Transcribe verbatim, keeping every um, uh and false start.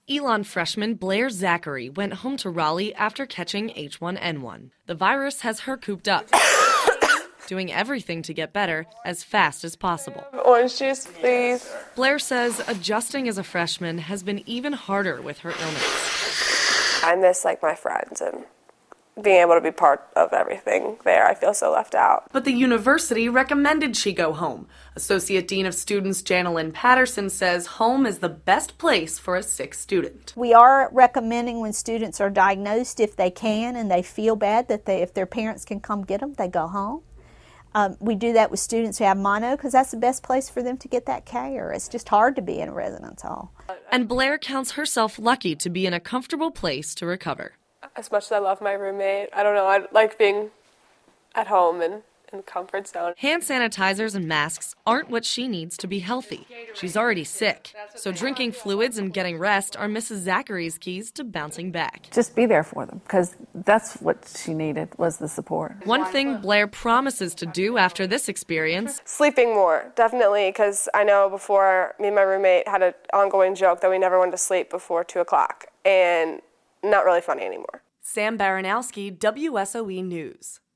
Elon freshman Blair Zachary went home to Raleigh after catching H one N one. The virus has her cooped up, doing everything to get better as fast as possible. Orange juice, please. Blair says adjusting as a freshman has been even harder with her illness. I miss like my friends and being able to be part of everything there. I feel so left out. But the university recommended she go home. Associate Dean of Students Janelyn Patterson says home is the best place for a sick student. We are recommending when students are diagnosed, if they can and they feel bad, that they, if their parents can come get them, they go home. Um, we do that with students who have mono because that's the best place for them to get that care. It's just hard to be in a residence hall. And Blair counts herself lucky to be in a comfortable place to recover. As much as I love my roommate, I don't know, I like being at home and in the comfort zone. Hand sanitizers and masks aren't what she needs to be healthy. She's already sick, so drinking fluids and getting rest are Missus Zachary's keys to bouncing back. Just be there for them, because that's what she needed, was the support. One thing Blair promises to do after this experience: sleeping more, definitely, because I know before, me and my roommate had an ongoing joke that we never wanted to sleep before two o'clock, and not really funny anymore. Sam Baranowski, W S O E News.